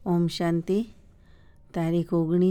ઓમ શાંતિ. તારીખ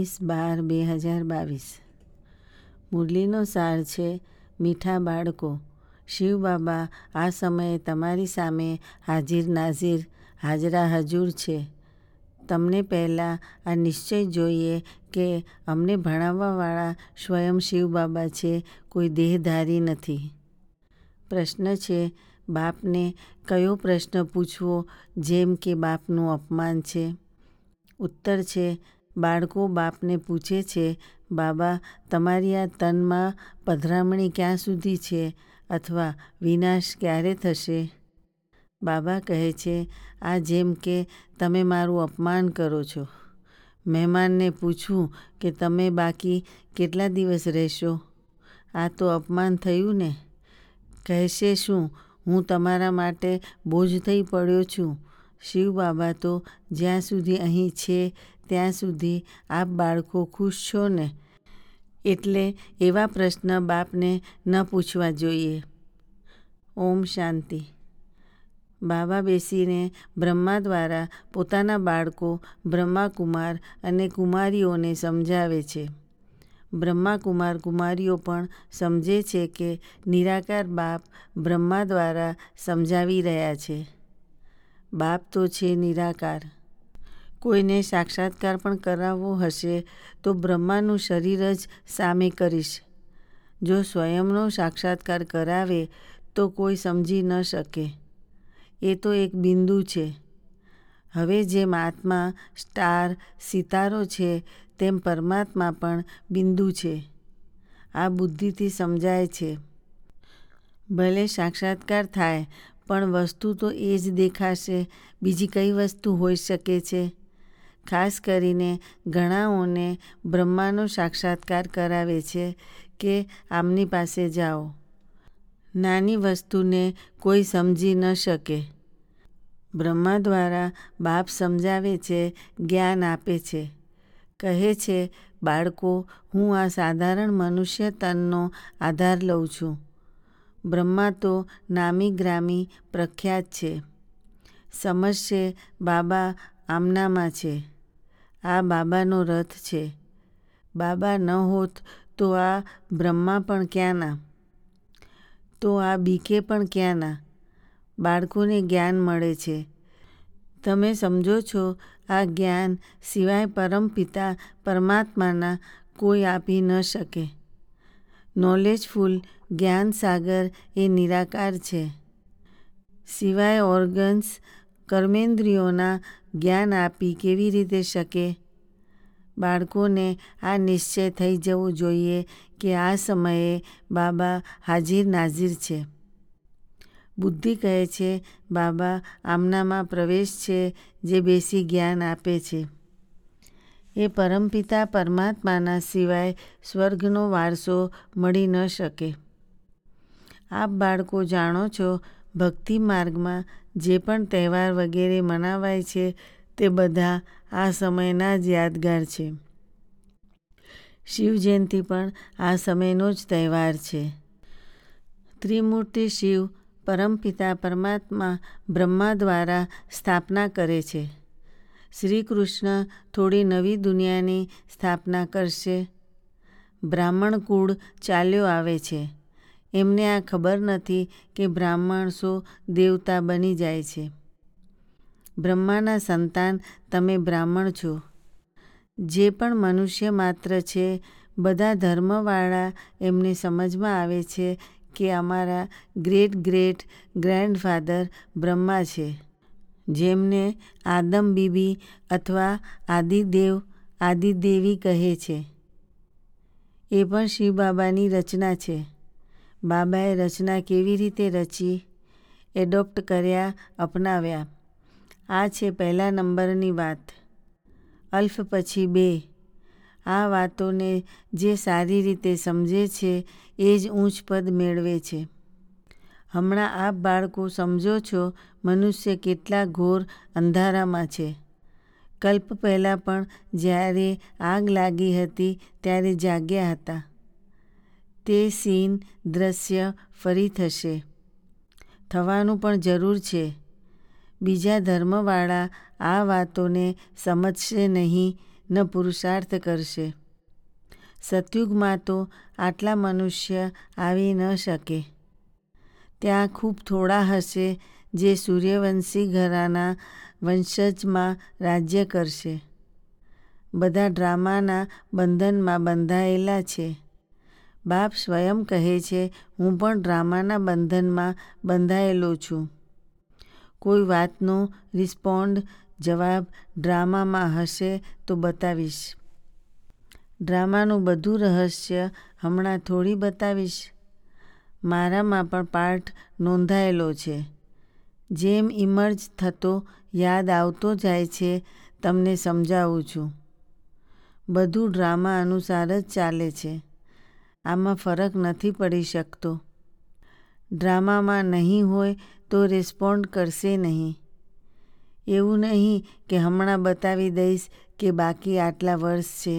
19/12/2022. મુરલીનો સાર છે મીઠા બાળકો. શિવ બાબા આ સમયે તમારી સામે હાજર નાઝીર હાજરા હજૂર છે. તમને પહેલાં આ નિશ્ચય જોઈએ કે અમને ભણાવવાવાળા સ્વયં શિવ બાબા છે, કોઈ દેહધારી નથી. પ્રશ્ન છે, બાપને કયો પ્રશ્ન પૂછવો જેમ કે બાપનું અપમાન છે? ઉત્તર છે, બાળકો બાપને પૂછે છે, બાબા તમારી આ તનમાં પધરામણી ક્યાં સુધી છે અથવા વિનાશ ક્યારે થશે? બાબા કહે છે, આ જેમ કે તમે મારું અપમાન કરો છો. મહેમાનને પૂછવું કે તમે બાકી કેટલા દિવસ રહેશો? આ તો અપમાન થયું ને. કહેશે શું, હું તમારા માટે બોજ થઈ પડ્યો છું? શિવ બાબા તો જ્યાં સુધી અહીં છે ત્યાં સુધી આપ બાળકો ખુશ છો ને? એટલે એવા પ્રશ્ન બાપને ન પૂછવા જોઈએ. ઓમ શાંતિ. બાબા બેસીને બ્રહ્મા દ્વારા પોતાના બાળકો બ્રહ્માકુમાર અને કુમારીઓને સમજાવે છે. બ્રહ્માકુમાર કુમારીઓ પણ સમજે છે કે નિરાકાર બાપ બ્રહ્મા દ્વારા સમજાવી રહ્યા છે. બાપ તો છે નિરાકાર. કોઈને સાક્ષાત્કાર પણ કરાવવો હશે તો બ્રહ્માનું શરીર જ સામે કરીશ. જો સ્વયંનો સાક્ષાત્કાર કરાવે તો કોઈ સમજી ન શકે. એ તો એક બિંદુ છે. હવે જેમ આત્મા સ્ટાર સિતારો છે તેમ પરમાત્મા પણ બિંદુ છે. આ બુદ્ધિથી સમજાય છે. ભલે સાક્ષાત્કાર થાય પણ વસ્તુ તો એ જ દેખાશે, બીજી કઈ વસ્તુ હોઈ શકે છે? ખાસ કરીને ઘણાઓને બ્રહ્માનો સાક્ષાત્કાર કરાવે છે કે આમની પાસે જાઓ. નાની વસ્તુને કોઈ સમજી ન શકે. બ્રહ્મા દ્વારા બાપ સમજાવે છે, જ્ઞાન આપે છે. કહે છે, બાળકો હું આ સાધારણ મનુષ્ય તનનો આધાર લઉં છું. બ્રહ્મા તો નામી ગ્રામી પ્રખ્યાત છે. સમજશે બાબા આમનામાં છે. આ બાબાનો રથ છે. બાબા ન હોત તો આ બ્રહ્મા પણ ક્યાંના? તો આ બીકે પણ ક્યાંના? બાળકોને જ્ઞાન મળે છે. તમે સમજો છો આ જ્ઞાન સિવાય પરમપિતા પરમાત્માના કોઈ આપી ન શકે. નોલેજફુલ જ્ઞાન સાગર એ નિરાકાર છે. સિવાય ઓર્ગન્સ કર્મેન્દ્રિયોના જ્ઞાન આપી કેવી રીતે શકે? બાળકોને આ નિશ્ચય થઈ જવો જોઈએ કે આ સમયે બાબા હાજર નાઝીર છે. બુદ્ધિ કહે છે, બાબા આમનામાં પ્રવેશ છે જે બેસી જ્ઞાન આપે છે. એ પરમપિતા પરમાત્માના સિવાય સ્વર્ગનો વારસો મળી ન શકે. આપ બાળકો જાણો છો ભક્તિ માર્ગમાં જે પણ તહેવાર વગેરે મનાવાય છે તે બધા આ સમયના જ યાદગાર છે. શિવ જયંતિ પણ આ સમયનો જ તહેવાર છે. ત્રિમૂર્તિ શિવ પરમપિતા પરમાત્મા બ્રહ્મા દ્વારા સ્થાપના કરે છે. શ્રી કૃષ્ણ થોડી નવી દુનિયાની સ્થાપના કરશે. બ્રાહ્મણ કુળ ચાલ્યો આવે છે. એમને આ ખબર નથી કે બ્રાહ્મણસો દેવતા બની જાય છે. બ્રહ્માના સંતાન તમે બ્રાહ્મણ છો. જે પણ મનુષ્ય માત્ર છે બધા ધર્મવાળા એમને સમજમાં આવે છે કે અમારા ગ્રેટ ગ્રેટ ગ્રેન્ડફાધર બ્રહ્મા છે, જેમને આદમ બીબી અથવા આદિદેવ આદિદેવી કહે છે. એ પણ શિવ બાબાની રચના છે. બાબાએ રચના કેવી રીતે રચી? એડોપ્ટ કર્યા, અપનાવ્યા. આ છે પહેલા નંબરની વાત. અલ્ફ પછી 2. આ વાતોને જે સારી રીતે સમજે છે એ જ ઊંચ પદ મેળવે છે. હમણાં આપ બાળકો સમજો છો મનુષ્ય કેટલા ઘોર અંધારામાં છે. કલ્પ પહેલાં પણ જ્યારે આગ લાગી હતી ત્યારે જાગ્યા હતા. તે સીન દ્રશ્ય ફરી થશે. થવાનું પણ જરૂર છે. બીજા ધર્મવાળા આ વાતોને સમજશે નહીં, ન પુરુષાર્થ કરશે. સતયુગમાં તો આટલા મનુષ્ય આવી ન શકે. ત્યાં ખૂબ થોડા હશે જે સૂર્યવંશી ઘરાના વંશજમાં રાજ્ય કરશે. બધા ડ્રામાના બંધનમાં બંધાયેલા છે. બાપ સ્વયં કહે છે, હું પણ ડ્રામાના બંધનમાં બંધાયેલો છું. કોઈ વાતનો રિસ્પોન્ડ જવાબ ડ્રામામાં હશે તો બતાવીશ. ડ્રામાનું બધું રહસ્ય હમણાં થોડી બતાવીશ. મારામાં પણ પાર્ટ નોંધાયેલો છે. જેમ ઇમર્જ થતો યાદ આવતો જાય છે તમને સમજાવું છું. બધું ડ્રામા અનુસાર જ ચાલે છે. આમાં ફરક નથી પડી શકતો. ડ્રામામાં નહીં હોય તો રિસ્પોન્ડ કરશે નહીં. એવું નહીં કે હમણાં બતાવી દઈશ કે બાકી આટલા વર્ષ છે.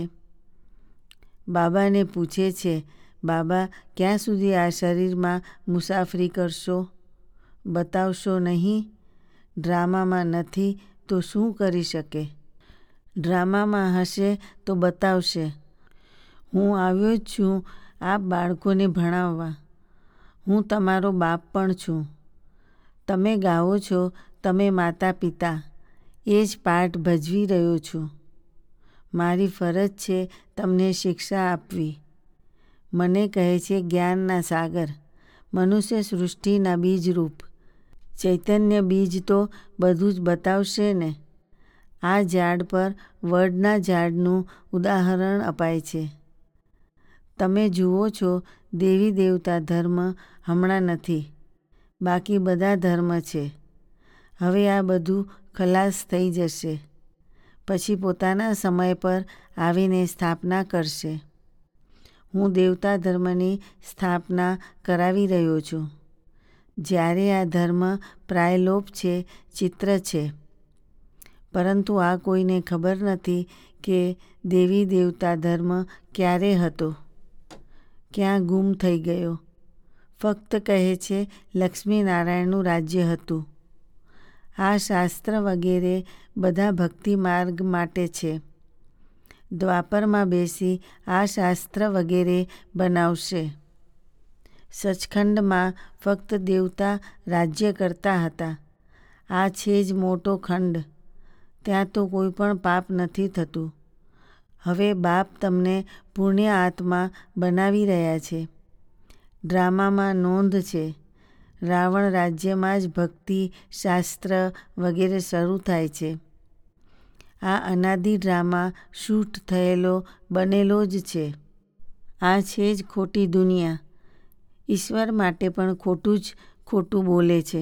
બાબાને પૂછે છે, બાબા ક્યાં સુધી આ શરીરમાં મુસાફરી કરશો? બતાવશો નહીં? ડ્રામામાં નથી તો શું કરી શકે? ડ્રામામાં હશે તો બતાવશે. હું આવ્યો જ છું આપ બાળકોને ભણાવવા. હું તમારો બાપ પણ છું. તમે ગાઓ છો, તમે માતા પિતા. એ જ પાઠ ભજવી રહ્યો છું. મારી ફરજ છે તમને શિક્ષા આપવી. મને કહે છે જ્ઞાનના સાગર, મનુષ્ય સૃષ્ટિના બીજરૂપ. ચૈતન્ય બીજ તો બધું જ બતાવશે ને. આ ઝાડ પર વડના ઝાડનું ઉદાહરણ અપાય છે. તમે જુઓ છો દેવી દેવતા ધર્મ હમણાં નથી, બાકી બધા ધર્મ છે. હવે આ બધું ખલાસ થઈ જશે. પછી પોતાના સમય પર આવીને સ્થાપના કરશે. હું દેવતા ધર્મની સ્થાપના કરાવી રહ્યો છું. જ્યારે આ ધર્મ પ્રાયલોપ છે, ચિત્ર છે. પરંતુ આ કોઈને ખબર નથી કે દેવી દેવતા ધર્મ ક્યારે હતો, ક્યાં ગુમ થઈ ગયો. ફક્ત કહે છે લક્ષ્મીનારાયણનું રાજ્ય હતું. આ શાસ્ત્ર વગેરે બધા ભક્તિ માર્ગ માટે છે. દ્વાપરમાં બેસી આ શાસ્ત્ર વગેરે બનાવશે. સચખંડમાં ફક્ત દેવતા રાજ્ય કરતા હતા. આ છે જ મોટો ખંડ. ત્યાં તો કોઈ પણ પાપ નથી થતું. હવે બાપ તમને પુણ્ય આત્મા બનાવી રહ્યા છે. ડ્રામામાં નોંધ છે. રાવણ રાજ્યમાં જ ભક્તિ શાસ્ત્ર વગેરે શરૂ થાય છે. આ અનાદિ ડ્રામા શૂટ થયેલો બનેલો જ છે. આ છે જ ખોટી દુનિયા. ઈશ્વર માટે પણ ખોટું જ ખોટું બોલે છે.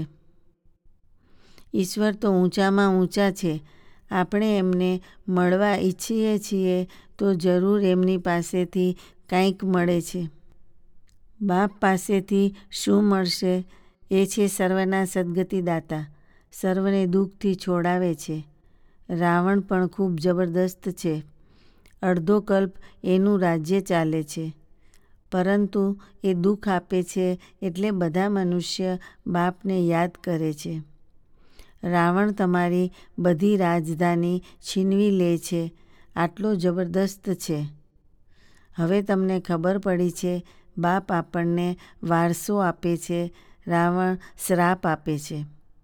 ઈશ્વર તો ઊંચામાં ઊંચા છે. આપણે એમને મળવા ઈચ્છીએ છીએ તો જરૂર એમની પાસેથી કંઈક મળે છે. બાપ પાસેથી શું મળશે? એ છે સર્વના સદ્ગતિદાતા. સર્વને દુઃખથી છોડાવે છે. રાવણ પણ ખૂબ જબરદસ્ત છે. અડધો કલ્પ એનું રાજ્ય ચાલે છે. પરંતુ એ દુઃખ આપે છે એટલે બધા મનુષ્ય બાપને યાદ કરે છે. રાવણ તમારી બધી રાજધાની છીનવી લે છે. આટલો જબરદસ્ત છે. હવે તમને ખબર પડી છે. બાપ આપણને વારસો આપે છે, રાવણ શ્રાપ આપે છે.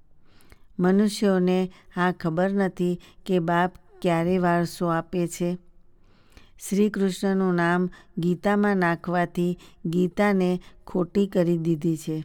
મનુષ્યોને આ ખબર નથી કે બાપ ક્યારે વારસો આપે છે. શ્રી કૃષ્ણનું નામ ગીતામાં નાખવાથી ગીતાને ખોટી કરી દીધી છે.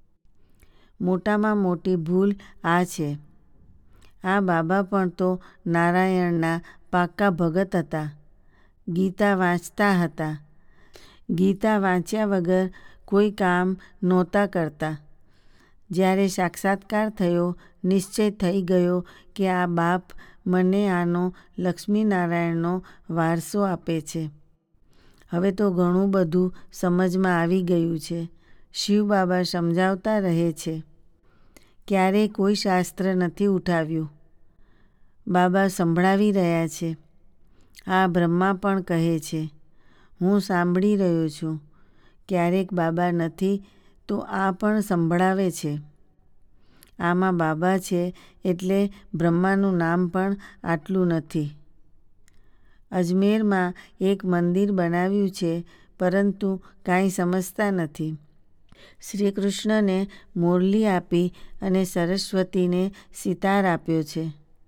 મોટામાં મોટી ભૂલ આ છે. આ બાબા પણ તો નારાયણના પાક્કા ભગત હતા. ગીતા વાંચતા હતા. ગીતા વાંચ્યા વગર કોઈ કામ નહોતા કરતા. જ્યારે સાક્ષાત્કાર થયો, નિશ્ચય થઈ ગયો કે આ બાપ મને આનો લક્ષ્મીનારાયણનો વારસો આપે છે. હવે તો ઘણું બધું સમજમાં આવી ગયું છે. શિવ બાબા સમજાવતા રહે છે. ક્યારેય કોઈ શાસ્ત્ર નથી ઉઠાવ્યું. બાબા સંભળાવી રહ્યા છે. આ બ્રહ્મા પણ કહે છે, હું સાંભળી રહ્યો છું. ક્યારેક બાબા નથી તો આ પણ સંભળાવે છે. આમાં બાબા છે એટલે બ્રહ્માનું નામ પણ આટલું નથી. અજમેરમાં એક મંદિર બનાવ્યું છે, પરંતુ કાંઈ સમજતા નથી. શ્રી કૃષ્ણને મુરલી આપી અને સરસ્વતીને સિતાર આપ્યો છે.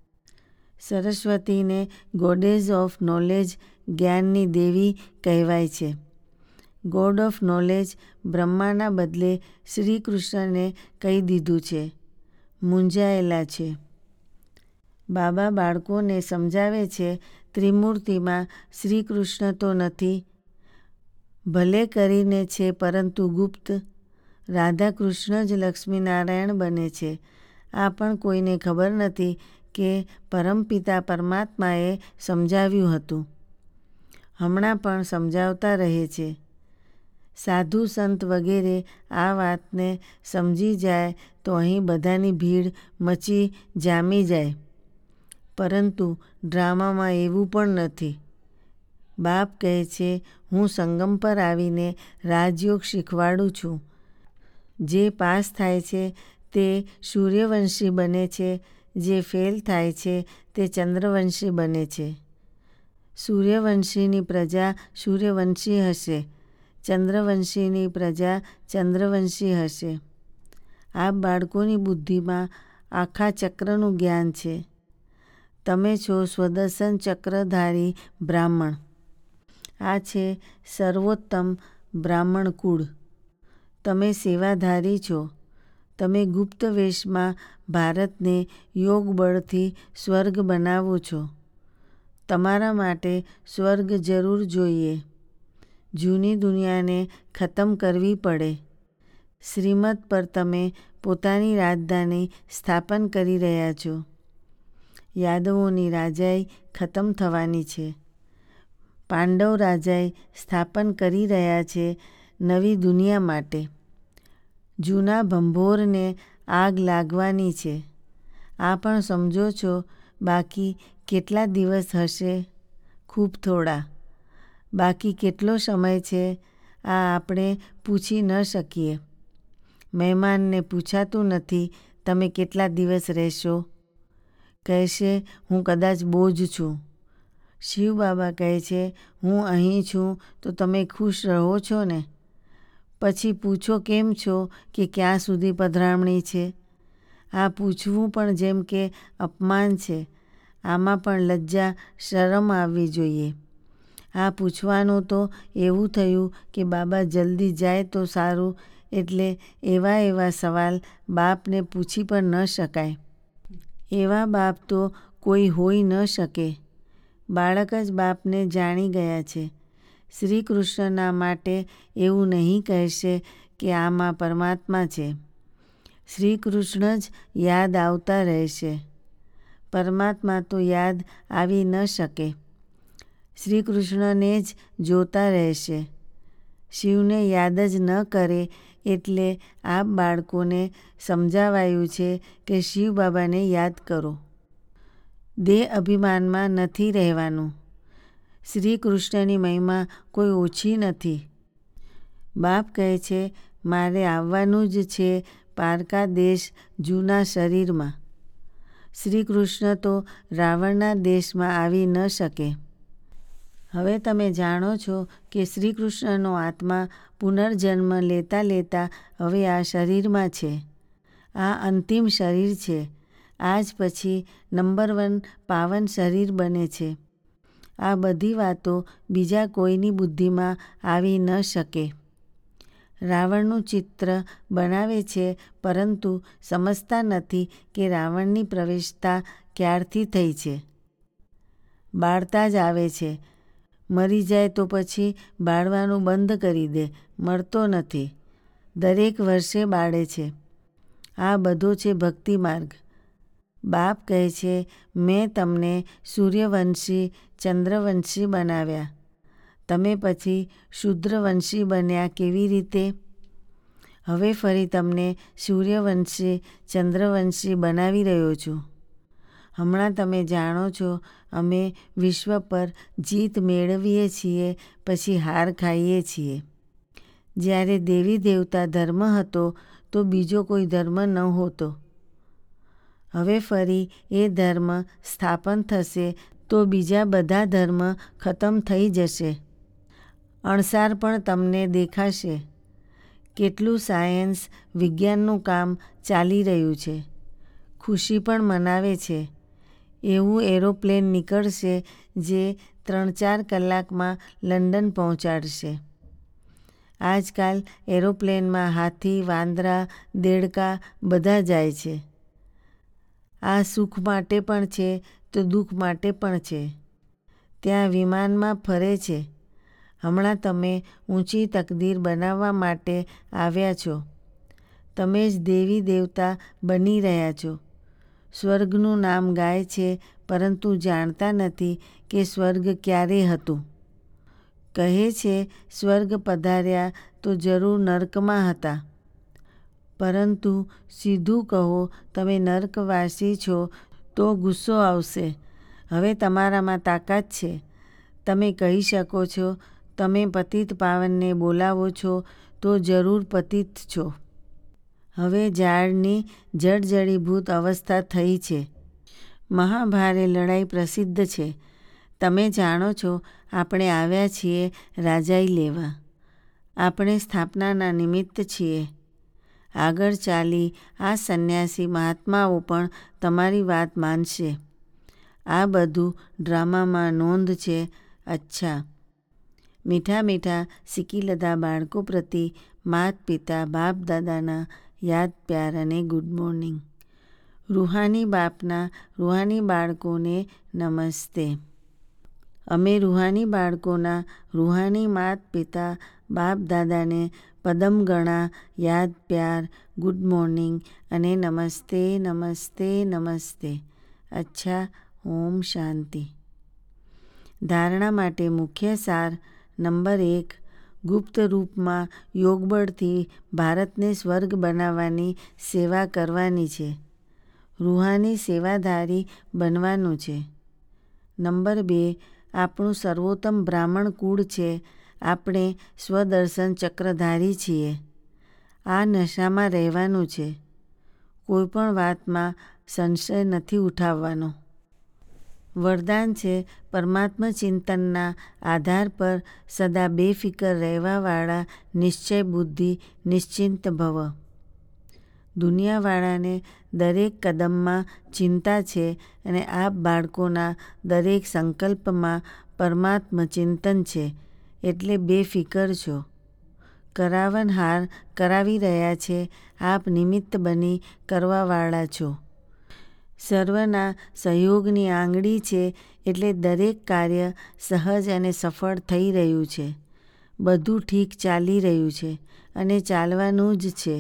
સરસ્વતીને ગોડેઝ ઓફ નોલેજ, જ્ઞાનની દેવી કહેવાય છે. ગોડ ઓફ નોલેજ બ્રહ્માના બદલે શ્રી કૃષ્ણને કહી દીધું છે. મૂંઝાયેલા છે. બાબા બાળકોને સમજાવે છે, ત્રિમૂર્તિમાં શ્રી કૃષ્ણ તો નથી, ભલે કરીને છે પરંતુ ગુપ્ત. રાધા કૃષ્ણ જ લક્ષ્મીનારાયણ બને છે. આ પણ કોઈને ખબર નથી કે પરમપિતા પરમાત્માએ સમજાવ્યું હતું. હમણાં પણ સમજાવતા રહે છે. સાધુ સંત વગેરે આ વાતને સમજી જાય તો અહીં બધાની ભીડ મચી જામી જાય. પરંતુ ડ્રામામાં એવું પણ નથી. બાપ કહે છે, હું સંગમ પર આવીને રાજયોગ શીખવાડું છું. જે પાસ થાય છે તે સૂર્યવંશી બને છે, જે ફેલ થાય છે તે ચંદ્રવંશી બને છે. સૂર્યવંશીની પ્રજા સૂર્યવંશી હશે, ચંદ્રવંશીની પ્રજા ચંદ્રવંશી હશે. આ બાળકોની બુદ્ધિમાં આખા ચક્રનું જ્ઞાન છે. તમે છો સ્વદર્શન ચક્રધારી બ્રાહ્મણ. આ છે સર્વોત્તમ બ્રાહ્મણ કુળ. તમે સેવાધારી છો. તમે ગુપ્ત વેશમાં ભારતને યોગ બળથી સ્વર્ગ બનાવો છો. તમારા માટે સ્વર્ગ જરૂર જોઈએ. જૂની દુનિયાને ખતમ કરવી પડે. શ્રીમત પર તમે પોતાની રાજધાની સ્થાપન કરી રહ્યા છો. યાદવોની રાજાઈ ખતમ થવાની છે. પાંડવ રાજાઈ સ્થાપન કરી રહ્યા છે નવી દુનિયા માટે. જૂના ભંભોરને આગ લાગવાની છે. આ પણ સમજો છો. બાકી કેટલા દિવસ હશે? ખૂબ થોડા. બાકી કેટલો સમય છે? આ આપણે પૂછી ન શકીએ. મહેમાનને પૂછાતું નથી, તમે કેટલા દિવસ રહેશો? કહેશે, હું કદાચ બોજ છું. શિવ બાબા કહે છે, હું અહીં છું તો તમે ખુશ રહો છો ને? પછી પૂછો કેમ છો કે ક્યાં સુધી પધરામણી છે? આ પૂછવું પણ જેમ કે અપમાન છે. આમાં પણ લજ્જા શરમ આવવી જોઈએ. આ પૂછવાનું તો એવું થયું કે બાબા જલ્દી જાય તો સારું, એટલે એવા સવાલ બાપને પૂછી પણ ન શકાય. એવા બાપ તો કોઈ હોઈ ન શકે. બાળક જ બાપને જાણી ગયા છે. શ્રી કૃષ્ણના માટે એવું નહીં કહેશે કે આમાં પરમાત્મા છે. શ્રી કૃષ્ણ જ યાદ આવતા રહેશે. પરમાત્મા તો યાદ આવી ન શકે. શ્રી કૃષ્ણને જ જોતા રહેશે. શિવને યાદ જ ન કરે એટલે આપ બાળકોને સમજાવાયું છે કે શિવ બાબાને યાદ કરો. દેહ અભિમાનમાં નથી રહેવાનું. શ્રી કૃષ્ણની મહિમા કોઈ ઓછી નથી. બાપ કહે છે, મારે આવવાનું જ છે પારકા દેશ જૂના શરીરમાં. શ્રી કૃષ્ણ તો રાવણના દેશમાં આવી ન શકે. હવે તમે જાણો છો કે શ્રી કૃષ્ણનો આત્મા પુનર્જન્મ લેતા લેતા હવે આ શરીરમાં છે. આ અંતિમ શરીર છે. આજ પછી નંબર 1 પાવન શરીર બને છે. આ બધી વાતો બીજા કોઈની બુદ્ધિમાં આવી ન શકે. રાવણનું ચિત્ર બનાવે છે પરંતુ સમજતા નથી કે રાવણની પ્રવેશતા ક્યારથી થઈ છે. બાળતા જ આવે છે. મરી જાય તો પછી બાળવાનું બંધ કરી દે, મરતો નથી. દરેક વર્ષે બાળે છે. આ બધો છે ભક્તિ માર્ગ. બાપ કહે છે, મેં તમને સૂર્યવંશી ચંદ્રવંશી બનાવ્યા. તમે પછી શૂદ્રવંશી બન્યા કેવી રીતે? હવે ફરી તમને સૂર્યવંશી ચંદ્રવંશી બનાવી રહ્યો છું. હમણાં તમે જાણો છો અમે વિશ્વ પર જીત મેળવીએ છીએ પછી હાર ખાઈએ છીએ. જ્યારે દેવી દેવતા ધર્મ હતો તો બીજો કોઈ ધર્મ નહોતો. હવે ફરી એ ધર્મ સ્થાપન થશે તો બીજા બધા ધર્મ ખતમ થઈ જશે. અણસાર પણ તમને દેખાશે. કેટલું સાયન્સ વિજ્ઞાનનું કામ ચાલી રહ્યું છે. ખુશી પણ મનાવે છે. એવું એરોપ્લેન નીકળશે જે 3-4 કલાકમાં લંડન પહોંચાડશે. આજકાલ એરોપ્લેનમાં હાથી, વાંદરા, દેડકા બધા જાય છે. આ સુખ માટે પણ છે તો દુઃખ માટે પણ છે. ત્યાં વિમાનમાં ફરે છે. હમણાં તમે ઊંચી તકદીર બનાવવા માટે આવ્યા છો. તમે જ દેવી દેવતા બની રહ્યા છો. સ્વર્ગનું નામ ગાય છે પરંતુ જાણતા નથી કે સ્વર્ગ ક્યારે હતું. કહે છે સ્વર્ગ પધાર્યા તો જરૂર નર્કમાં હતા. પરંતુ સીધું કહો તમે નર્કવાસી છો તો ગુસ્સો આવશે. હવે તમારામાં તાકાત છે. તમે કહી શકો છો. તમે પતિત પાવનને બોલાવો છો તો જરૂર પતિત છો. હવે ઝાડની જળજળીભૂત અવસ્થા થઈ છે. મહાભારે લડાઈ પ્રસિદ્ધ છે. તમે જાણો છો આપણે આવ્યા છીએ રાજાઈ લેવા. આપણે સ્થાપનાના નિમિત્ત છીએ. આગળ ચાલી આ સંન્યાસી મહાત્માઓ પણ તમારી વાત માનશે. આ બધું ડ્રામામાં નોંધ છે. અચ્છા. મીઠા મીઠા સિકીલધા બાળકો પ્રતિ માત પિતા બાપ દાદાના યાદ પ્યાર અને ગુડ મોર્નિંગ. રૂહાની બાપના રૂહાની બાળકોને નમસ્તે. અમે રૂહાની બાળકોના રૂહાની માત પિતા બાપ દાદાને પદમગણા યાદ પ્યાર ગુડ મોર્નિંગ અને નમસ્તે નમસ્તે નમસ્તે. અચ્છા. ઓમ શાંતિ. ધારણા માટે મુખ્ય સાર. નંબર 1, ગુપ્ત રૂપમાં યોગબળથી ભારતને સ્વર્ગ બનાવવાની સેવા કરવાની છે. રૂહાની સેવાધારી બનવાનું છે. નંબર 2, આપણું સર્વોત્તમ બ્રાહ્મણ કુળ છે. આપણે સ્વદર્શન ચક્રધારી છીએ. આ નશામાં રહેવાનું છે. કોઈ પણ વાતમાં સંશય નથી ઉઠાવવાનો. વરદાન છે પરમાત્મા ચિંતનના આધાર પર સદા બેફિકર રહેવાવાળા નિશ્ચય બુદ્ધિ નિશ્ચિંત ભવ. દુનિયાવાળાને દરેક કદમમાં ચિંતા છે અને આપ બાળકોના દરેક સંકલ્પમાં પરમાત્મ ચિંતન છે એટલે બેફિકર છો. કરાવનહાર કરાવી રહ્યા છે. આપ નિમિત્ત બની કરવાવાળા છો. સર્વના સહયોગની આંગળી છે એટલે દરેક કાર્ય સહજ અને સફળ થઈ રહ્યું છે. બધું ઠીક ચાલી રહ્યું છે અને ચાલવાનું જ છે.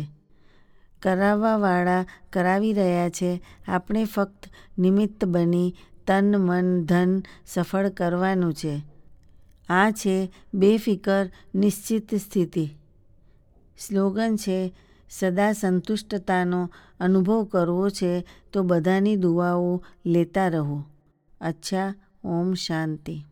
કરાવવાવાળા કરાવી રહ્યા છે. આપણે ફક્ત નિમિત્ત બની તન મન ધન સફળ કરવાનું છે. આ છે બેફિકર નિશ્ચિત સ્થિતિ. સ્લોગન છે સદા સંતુષ્ટતાનો અનુભવ કરવો છે તો બધાની દુઆઓ લેતા રહો. અચ્છા. ઓમ શાંતિ.